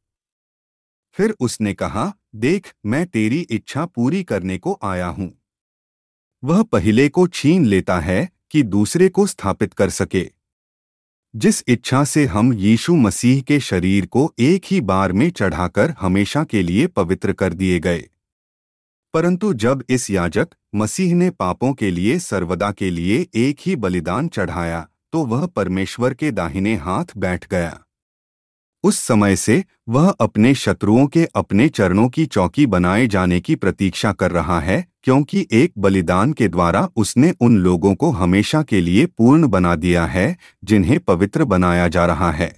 फिर उसने कहा, देख, मैं तेरी इच्छा पूरी करने को आया हूँ। वह पहले को छीन लेता है कि दूसरे को स्थापित कर सके। जिस इच्छा से हम यीशु मसीह के शरीर को एक ही बार में चढ़ाकर हमेशा के लिए पवित्र कर दिए गए। परंतु जब इस याजक मसीह ने पापों के लिए सर्वदा के लिए एक ही बलिदान चढ़ाया, तो वह परमेश्वर के दाहिने हाथ बैठ गया। उस समय से वह अपने शत्रुओं के अपने चरणों की चौकी बनाए जाने की प्रतीक्षा कर रहा है, क्योंकि एक बलिदान के द्वारा उसने उन लोगों को हमेशा के लिए पूर्ण बना दिया है जिन्हें पवित्र बनाया जा रहा है।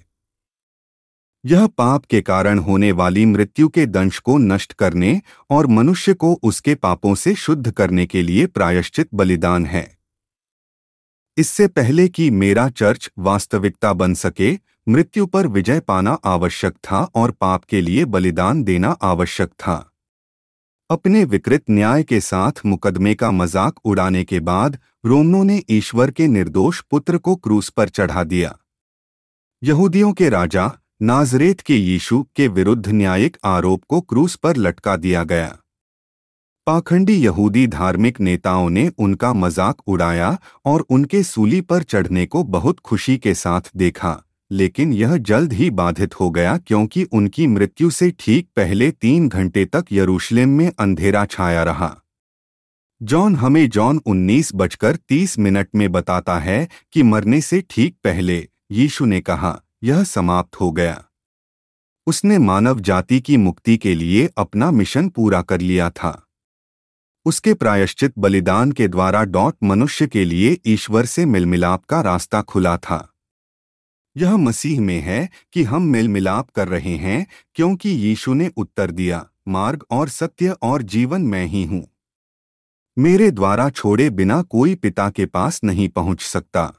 यह पाप के कारण होने वाली मृत्यु के दंश को नष्ट करने और मनुष्य को उसके पापों से शुद्ध करने के लिए प्रायश्चित बलिदान है। इससे पहले कि मेरा चर्च वास्तविकता बन सके, मृत्यु पर विजय पाना आवश्यक था और पाप के लिए बलिदान देना आवश्यक था। अपने विकृत न्याय के साथ मुकदमे का मजाक उड़ाने के बाद रोमनों ने ईश्वर के निर्दोष पुत्र को क्रूस पर चढ़ा दिया। यहूदियों के राजा नाजरेत के यीशु के विरुद्ध न्यायिक आरोप को क्रूस पर लटका दिया गया। पाखंडी यहूदी धार्मिक नेताओं ने उनका मजाक उड़ाया और उनके सूली पर चढ़ने को बहुत खुशी के साथ देखा, लेकिन यह जल्द ही बाधित हो गया, क्योंकि उनकी मृत्यु से ठीक पहले 3 घंटे तक यरूशलेम में अंधेरा छाया रहा। जॉन हमें जॉन 19:30 में बताता है कि मरने से ठीक पहले यीशु ने कहा, यह समाप्त हो गया। उसने मानव जाति की मुक्ति के लिए अपना मिशन पूरा कर लिया था। उसके प्रायश्चित बलिदान के द्वारा मनुष्य के लिए ईश्वर से मिलमिलाप का रास्ता खुला था। यह मसीह में है कि हम मिलमिलाप कर रहे हैं, क्योंकि यीशु ने उत्तर दिया, मार्ग और सत्य और जीवन मैं ही हूँ। मेरे द्वारा छोड़े बिना कोई पिता के पास नहीं पहुँच सकता।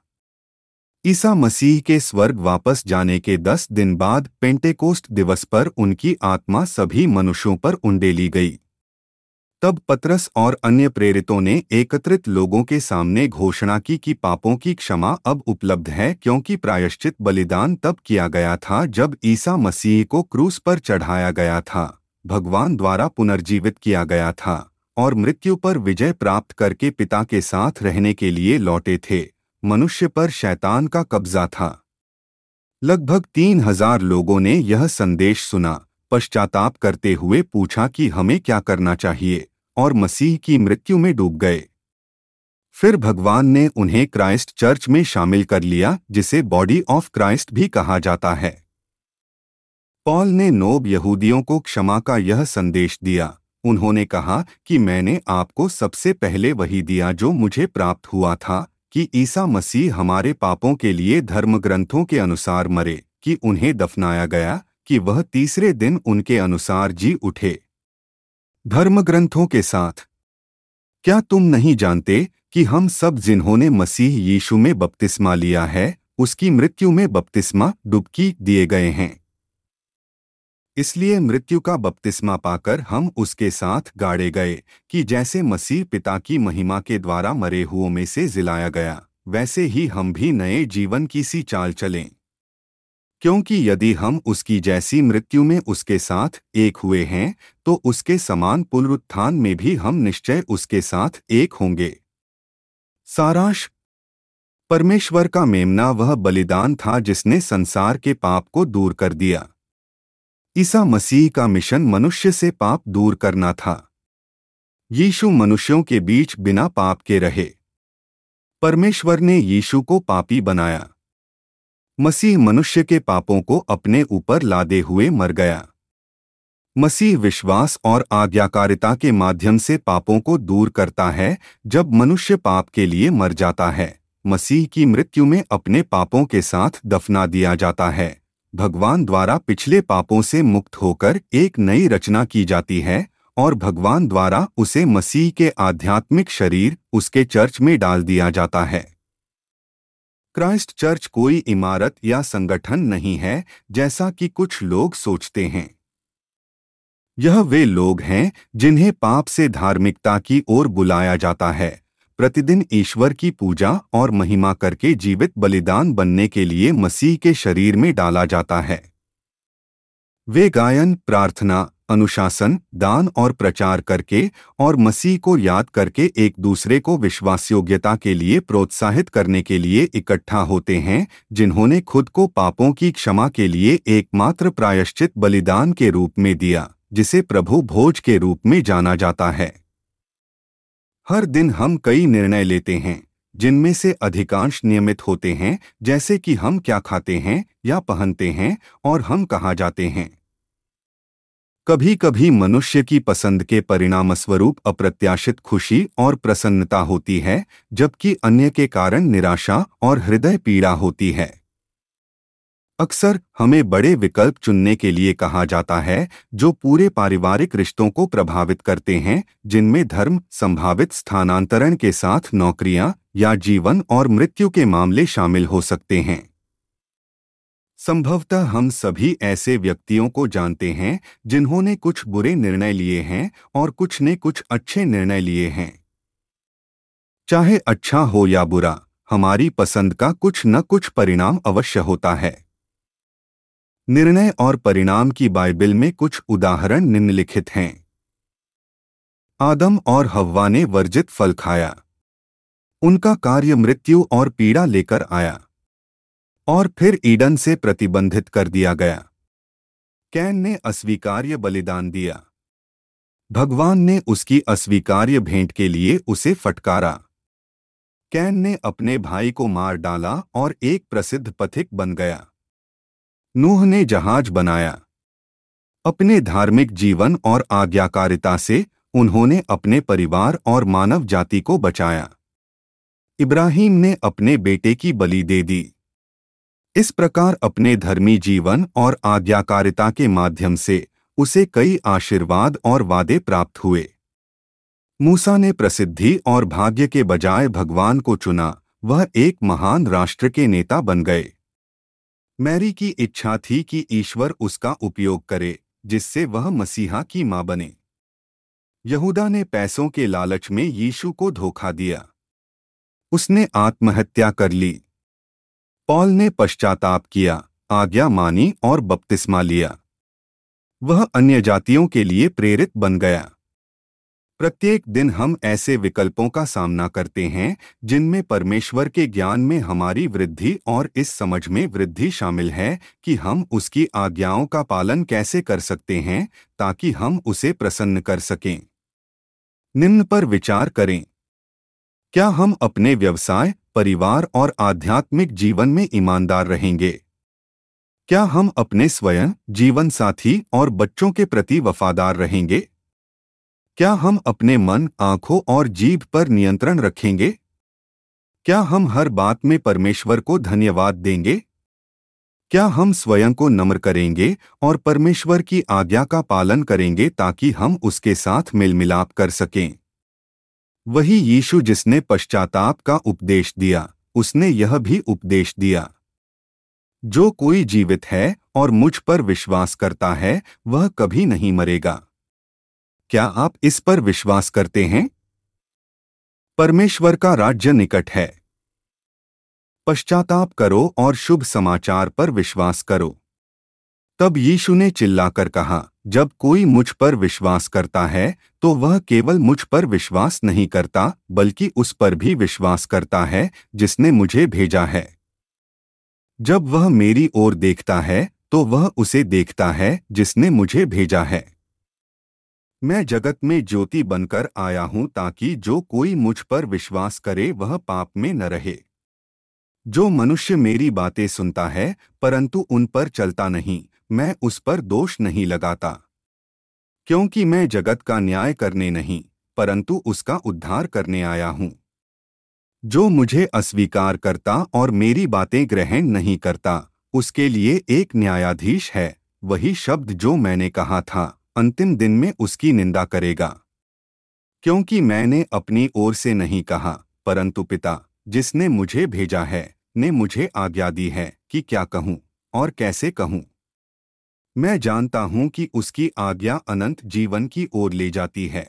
ईसा मसीह के स्वर्ग वापस जाने के 10 दिन बाद पेंटेकोस्ट दिवस पर उनकी आत्मा सभी मनुष्यों पर उंडेली गई। तब पतरस और अन्य प्रेरितों ने एकत्रित लोगों के सामने घोषणा की कि पापों की क्षमा अब उपलब्ध है, क्योंकि प्रायश्चित बलिदान तब किया गया था जब ईसा मसीह को क्रूस पर चढ़ाया गया था, भगवान द्वारा पुनर्जीवित किया गया था और मृत्यु पर विजय प्राप्त करके पिता के साथ रहने के लिए लौटे थे। मनुष्य पर शैतान का कब्जा था। लगभग 3000 लोगों ने यह संदेश सुना, पश्चाताप करते हुए पूछा कि हमें क्या करना चाहिए, और मसीह की मृत्यु में डूब गए। फिर भगवान ने उन्हें क्राइस्ट चर्च में शामिल कर लिया, जिसे बॉडी ऑफ क्राइस्ट भी कहा जाता है। पॉल ने नोब यहूदियों को क्षमा का यह संदेश दिया। उन्होंने कहा कि मैंने आपको सबसे पहले वही दिया जो मुझे प्राप्त हुआ था, कि ईसा मसीह हमारे पापों के लिए धर्म ग्रंथों के अनुसार मरे, कि उन्हें दफनाया गया, कि वह तीसरे दिन उनके अनुसार जी उठे। धर्म ग्रंथों के साथ क्या तुम नहीं जानते कि हम सब जिन्होंने मसीह यीशु में बपतिस्मा लिया है, उसकी मृत्यु में बपतिस्मा डुबकी दिए गए हैं। इसलिए मृत्यु का बपतिस्मा पाकर हम उसके साथ गाड़े गए, कि जैसे मसीह पिता की महिमा के द्वारा मरे हुओं में से जिलाया गया, वैसे ही हम भी नए जीवन की सी चाल चलें। क्योंकि यदि हम उसकी जैसी मृत्यु में उसके साथ एक हुए हैं, तो उसके समान पुनरुत्थान में भी हम निश्चय उसके साथ एक होंगे। सारांश: परमेश्वर का मेमना वह बलिदान था जिसने संसार के पाप को दूर कर दिया। ईसा मसीह का मिशन मनुष्य से पाप दूर करना था। यीशु मनुष्यों के बीच बिना पाप के रहे। परमेश्वर ने यीशु को पापी बनाया। मसीह मनुष्य के पापों को अपने ऊपर लादे हुए मर गया। मसीह विश्वास और आज्ञाकारिता के माध्यम से पापों को दूर करता है। जब मनुष्य पाप के लिए मर जाता है, मसीह की मृत्यु में अपने पापों के साथ दफना दिया जाता है। भगवान द्वारा पिछले पापों से मुक्त होकर एक नई रचना की जाती है और भगवान द्वारा उसे मसीह के आध्यात्मिक शरीर, उसके चर्च में डाल दिया जाता है। क्राइस्ट चर्च कोई इमारत या संगठन नहीं है, जैसा कि कुछ लोग सोचते हैं। यह वे लोग हैं जिन्हें पाप से धार्मिकता की ओर बुलाया जाता है, प्रतिदिन ईश्वर की पूजा और महिमा करके जीवित बलिदान बनने के लिए मसीह के शरीर में डाला जाता है। वे गायन, प्रार्थना, अनुशासन, दान और प्रचार करके और मसीह को याद करके एक दूसरे को विश्वासयोग्यता के लिए प्रोत्साहित करने के लिए इकट्ठा होते हैं, जिन्होंने खुद को पापों की क्षमा के लिए एकमात्र प्रायश्चित बलिदान के रूप में दिया, जिसे प्रभु भोज के रूप में जाना जाता है। हर दिन हम कई निर्णय लेते हैं, जिनमें से अधिकांश नियमित होते हैं, जैसे कि हम क्या खाते हैं या पहनते हैं और हम कहाँ जाते हैं। कभी कभी मनुष्य की पसंद के परिणामस्वरूप अप्रत्याशित खुशी और प्रसन्नता होती है, जबकि अन्य के कारण निराशा और हृदय पीड़ा होती है। अक्सर हमें बड़े विकल्प चुनने के लिए कहा जाता है, जो पूरे पारिवारिक रिश्तों को प्रभावित करते हैं, जिनमें धर्म, संभावित स्थानांतरण के साथ नौकरियां या जीवन और मृत्यु के मामले शामिल हो सकते हैं। संभवतः हम सभी ऐसे व्यक्तियों को जानते हैं जिन्होंने कुछ बुरे निर्णय लिए हैं और कुछ ने कुछ अच्छे निर्णय लिए हैं। चाहे अच्छा हो या बुरा, हमारी पसंद का कुछ न कुछ परिणाम अवश्य होता है। निर्णय और परिणाम की बाइबल में कुछ उदाहरण निम्नलिखित हैं। आदम और हव्वा ने वर्जित फल खाया। उनका कार्य मृत्यु और पीड़ा लेकर आया और फिर ईडन से प्रतिबंधित कर दिया गया। कैन ने अस्वीकार्य बलिदान दिया। भगवान ने उसकी अस्वीकार्य भेंट के लिए उसे फटकारा। कैन ने अपने भाई को मार डाला और एक प्रसिद्ध पथिक बन गया। नूह ने जहाज बनाया। अपने धार्मिक जीवन और आज्ञाकारिता से उन्होंने अपने परिवार और मानव जाति को बचाया। इब्राहिम ने अपने बेटे की बलि दे दी। इस प्रकार अपने धर्मी जीवन और आज्ञाकारिता के माध्यम से उसे कई आशीर्वाद और वादे प्राप्त हुए। मूसा ने प्रसिद्धि और भाग्य के बजाय भगवान को चुना। वह एक महान राष्ट्र के नेता बन गए। मैरी की इच्छा थी कि ईश्वर उसका उपयोग करे, जिससे वह मसीहा की मां बने। यहूदा ने पैसों के लालच में यीशु को धोखा दिया। उसने आत्महत्या कर ली। पौल ने पश्चाताप किया, आज्ञा मानी और बपतिस्मा लिया। वह अन्य जातियों के लिए प्रेरित बन गया। प्रत्येक दिन हम ऐसे विकल्पों का सामना करते हैं जिनमें परमेश्वर के ज्ञान में हमारी वृद्धि और इस समझ में वृद्धि शामिल है कि हम उसकी आज्ञाओं का पालन कैसे कर सकते हैं ताकि हम उसे प्रसन्न कर सकें। निम्न पर विचार करें। क्या हम अपने व्यवसाय, परिवार और आध्यात्मिक जीवन में ईमानदार रहेंगे? क्या हम अपने स्वयं, जीवन साथी और बच्चों के प्रति वफादार रहेंगे? क्या हम अपने मन, आंखों और जीभ पर नियंत्रण रखेंगे? क्या हम हर बात में परमेश्वर को धन्यवाद देंगे? क्या हम स्वयं को नम्र करेंगे और परमेश्वर की आज्ञा का पालन करेंगे ताकि हम उसके साथ मेल मिलाप कर सकें? वही यीशु जिसने पश्चाताप का उपदेश दिया, उसने यह भी उपदेश दिया, जो कोई जीवित है और मुझ पर विश्वास करता है वह कभी नहीं मरेगा। क्या आप इस पर विश्वास करते हैं? परमेश्वर का राज्य निकट है। पश्चाताप करो और शुभ समाचार पर विश्वास करो। तब यीशु ने चिल्लाकर कहा, जब कोई मुझ पर विश्वास करता है तो वह केवल मुझ पर विश्वास नहीं करता बल्कि उस पर भी विश्वास करता है जिसने मुझे भेजा है। जब वह मेरी ओर देखता है तो वह उसे देखता है जिसने मुझे भेजा है। मैं जगत में ज्योति बनकर आया हूं ताकि जो कोई मुझ पर विश्वास करे वह पाप में न रहे। जो मनुष्य मेरी बातें सुनता है परंतु उन पर चलता नहीं, मैं उस पर दोष नहीं लगाता, क्योंकि मैं जगत का न्याय करने नहीं परंतु उसका उद्धार करने आया हूँ। जो मुझे अस्वीकार करता और मेरी बातें ग्रहण नहीं करता, उसके लिए एक न्यायाधीश है। वही शब्द जो मैंने कहा था अंतिम दिन में उसकी निंदा करेगा, क्योंकि मैंने अपनी ओर से नहीं कहा परंतु पिता जिसने मुझे भेजा है ने मुझे आज्ञा दी है कि क्या कहूँ और कैसे कहूँ। मैं जानता हूँ कि उसकी आज्ञा अनंत जीवन की ओर ले जाती है।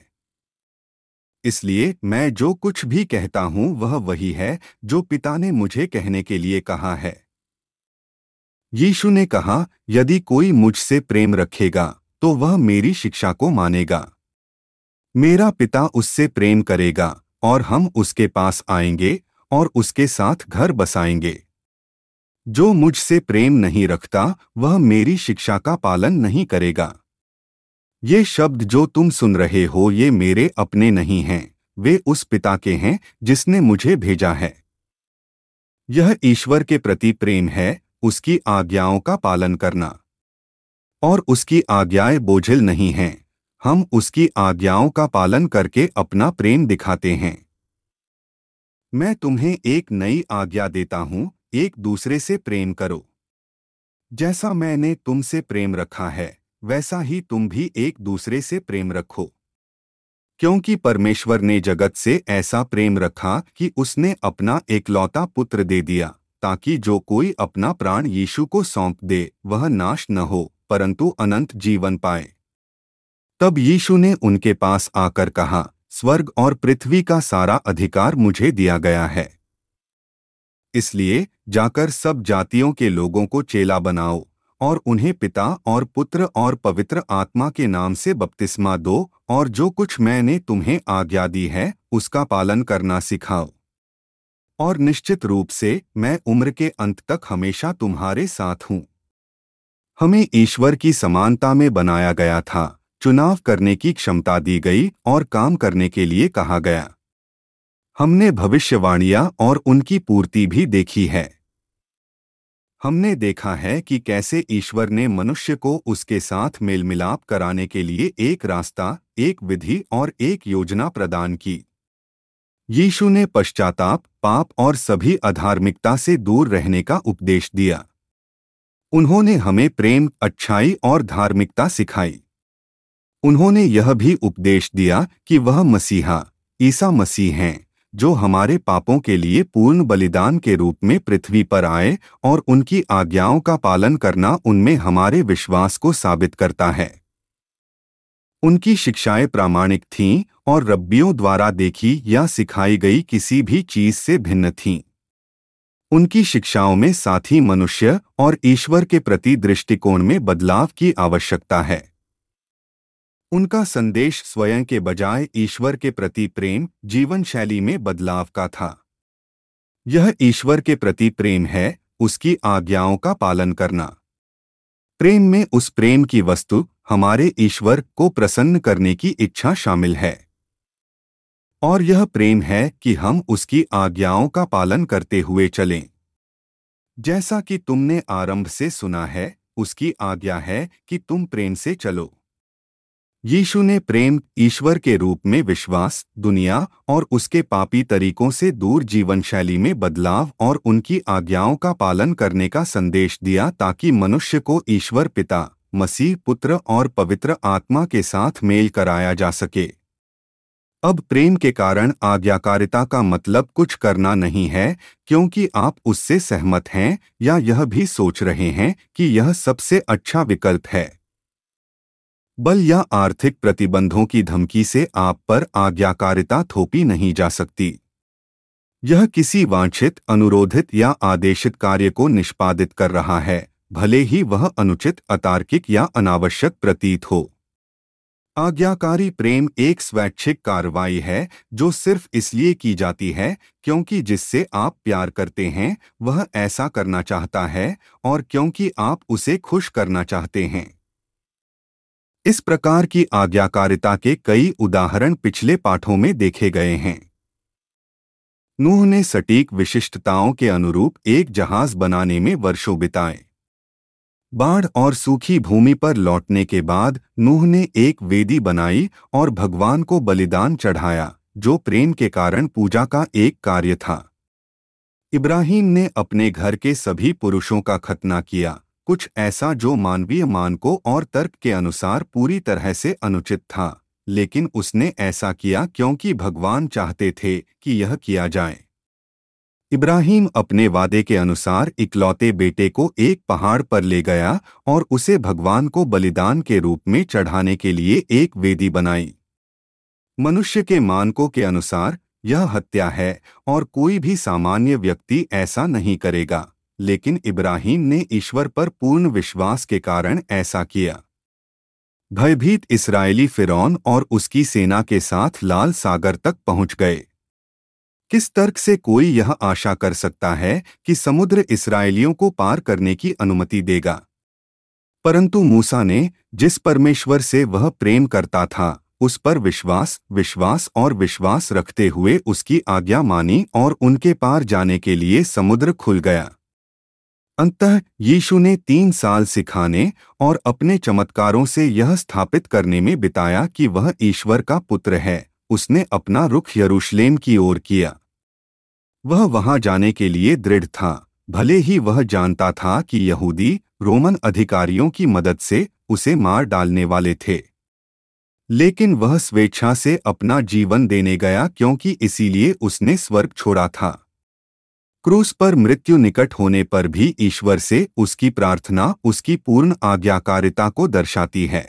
इसलिए मैं जो कुछ भी कहता हूँ वह वही है जो पिता ने मुझे कहने के लिए कहा है। यीशु ने कहा, यदि कोई मुझसे प्रेम रखेगा तो वह मेरी शिक्षा को मानेगा। मेरा पिता उससे प्रेम करेगा और हम उसके पास आएंगे और उसके साथ घर बसाएंगे। जो मुझसे प्रेम नहीं रखता वह मेरी शिक्षा का पालन नहीं करेगा। ये शब्द जो तुम सुन रहे हो ये मेरे अपने नहीं हैं, वे उस पिता के हैं जिसने मुझे भेजा है। यह ईश्वर के प्रति प्रेम है, उसकी आज्ञाओं का पालन करना। और उसकी आज्ञाएं बोझिल नहीं हैं। हम उसकी आज्ञाओं का पालन करके अपना प्रेम दिखाते हैं। मैं तुम्हें एक नई आज्ञा देता हूँ, एक दूसरे से प्रेम करो। जैसा मैंने तुमसे प्रेम रखा है वैसा ही तुम भी एक दूसरे से प्रेम रखो। क्योंकि परमेश्वर ने जगत से ऐसा प्रेम रखा कि उसने अपना एकलौता पुत्र दे दिया, ताकि जो कोई अपना प्राण यीशु को सौंप दे वह नाश न हो परंतु अनंत जीवन पाए। तब यीशु ने उनके पास आकर कहा, स्वर्ग और पृथ्वी का सारा अधिकार मुझे दिया गया है। इसलिए जाकर सब जातियों के लोगों को चेला बनाओ और उन्हें पिता और पुत्र और पवित्र आत्मा के नाम से बपतिस्मा दो, और जो कुछ मैंने तुम्हें आज्ञा दी है उसका पालन करना सिखाओ। और निश्चित रूप से मैं उम्र के अंत तक हमेशा तुम्हारे साथ हूँ। हमें ईश्वर की समानता में बनाया गया था, चुनाव करने की क्षमता दी गई और काम करने के लिए कहा गया। हमने भविष्यवाणियां और उनकी पूर्ति भी देखी है। हमने देखा है कि कैसे ईश्वर ने मनुष्य को उसके साथ मेल मिलाप कराने के लिए एक रास्ता, एक विधि और एक योजना प्रदान की। यीशु ने पश्चाताप, पाप और सभी अधार्मिकता से दूर रहने का उपदेश दिया। उन्होंने हमें प्रेम, अच्छाई और धार्मिकता सिखाई। उन्होंने यह भी उपदेश दिया कि वह मसीहा, ईसा मसीह हैं, जो हमारे पापों के लिए पूर्ण बलिदान के रूप में पृथ्वी पर आए, और उनकी आज्ञाओं का पालन करना उनमें हमारे विश्वास को साबित करता है। उनकी शिक्षाएं प्रामाणिक थीं और रब्बियों द्वारा देखी या सिखाई गई किसी भी चीज से भिन्न थीं। उनकी शिक्षाओं में साथ ही मनुष्य और ईश्वर के प्रति दृष्टिकोण में बदलाव की आवश्यकता है। उनका संदेश स्वयं के बजाय ईश्वर के प्रति प्रेम, जीवन शैली में बदलाव का था। यह ईश्वर के प्रति प्रेम है, उसकी आज्ञाओं का पालन करना। प्रेम में उस प्रेम की वस्तु, हमारे ईश्वर को प्रसन्न करने की इच्छा शामिल है। और यह प्रेम है कि हम उसकी आज्ञाओं का पालन करते हुए चलें। जैसा कि तुमने आरंभ से सुना है, उसकी आज्ञा है कि तुम प्रेम से चलो। यीशु ने प्रेम, ईश्वर के रूप में विश्वास, दुनिया और उसके पापी तरीकों से दूर जीवन शैली में बदलाव और उनकी आज्ञाओं का पालन करने का संदेश दिया, ताकि मनुष्य को ईश्वर पिता, मसीह पुत्र और पवित्र आत्मा के साथ मेल कराया जा सके। अब प्रेम के कारण आज्ञाकारिता का मतलब कुछ करना नहीं है, क्योंकि आप उससे सहमत हैं या यह भी सोच रहे हैं कि यह सबसे अच्छा विकल्प है। बल या आर्थिक प्रतिबंधों की धमकी से आप पर आज्ञाकारिता थोपी नहीं जा सकती। यह किसी वांछित, अनुरोधित या आदेशित कार्य को निष्पादित कर रहा है, भले ही वह अनुचित, अतार्किक या अनावश्यक प्रतीत हो। आज्ञाकारी प्रेम एक स्वैच्छिक कार्रवाई है जो सिर्फ इसलिए की जाती है क्योंकि जिससे आप प्यार करते हैं वह ऐसा करना चाहता है, और क्योंकि आप उसे खुश करना चाहते हैं। इस प्रकार की आज्ञाकारिता के कई उदाहरण पिछले पाठों में देखे गए हैं। नूह ने सटीक विशिष्टताओं के अनुरूप एक जहाज बनाने में वर्षों बिताए। बाढ़ और सूखी भूमि पर लौटने के बाद नूह ने एक वेदी बनाई और भगवान को बलिदान चढ़ाया, जो प्रेम के कारण पूजा का एक कार्य था। इब्राहिम ने अपने घर के सभी पुरुषों का खतना किया, कुछ ऐसा जो मानवीय मानकों और तर्क के अनुसार पूरी तरह से अनुचित था, लेकिन उसने ऐसा किया क्योंकि भगवान चाहते थे कि यह किया जाए। इब्राहिम अपने वादे के अनुसार इकलौते बेटे को एक पहाड़ पर ले गया और उसे भगवान को बलिदान के रूप में चढ़ाने के लिए एक वेदी बनाई। मनुष्य के मानकों के अनुसार यह हत्या है और कोई भी सामान्य व्यक्ति ऐसा नहीं करेगा, लेकिन इब्राहिम ने ईश्वर पर पूर्ण विश्वास के कारण ऐसा किया। भयभीत इस्राएली फिरौन और उसकी सेना के साथ लाल सागर तक पहुंच गए। किस तर्क से कोई यह आशा कर सकता है कि समुद्र इस्राएलियों को पार करने की अनुमति देगा? परंतु मूसा ने, जिस परमेश्वर से वह प्रेम करता था, उस पर विश्वास रखते हुए उसकी आज्ञा मानी और उनके पार जाने के लिए समुद्र खुल गया। अंततः यीशु ने 3 साल सिखाने और अपने चमत्कारों से यह स्थापित करने में बिताया कि वह ईश्वर का पुत्र है। उसने अपना रुख यरूशलेम की ओर किया। वह वहां जाने के लिए दृढ़ था, भले ही वह जानता था कि यहूदी रोमन अधिकारियों की मदद से उसे मार डालने वाले थे, लेकिन वह स्वेच्छा से अपना जीवन देने गया क्योंकि इसीलिए उसने स्वर्ग छोड़ा था। क्रूस पर मृत्यु निकट होने पर भी ईश्वर से उसकी प्रार्थना उसकी पूर्ण आज्ञाकारिता को दर्शाती है।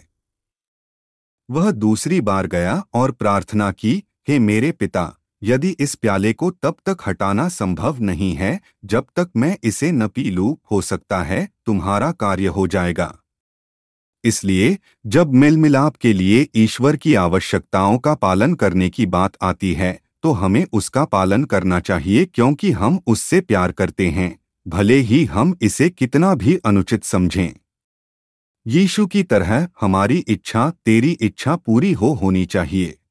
वह दूसरी बार गया और प्रार्थना की, हे मेरे पिता, यदि इस प्याले को तब तक हटाना संभव नहीं है जब तक मैं इसे न पी लूं, हो सकता है तुम्हारा कार्य हो जाएगा। इसलिए जब मेल मिलाप के लिए ईश्वर की आवश्यकताओं का पालन करने की बात आती है तो हमें उसका पालन करना चाहिए क्योंकि हम उससे प्यार करते हैं, भले ही हम इसे कितना भी अनुचित समझें। यीशु की तरह हमारी इच्छा तेरी इच्छा पूरी होनी चाहिए।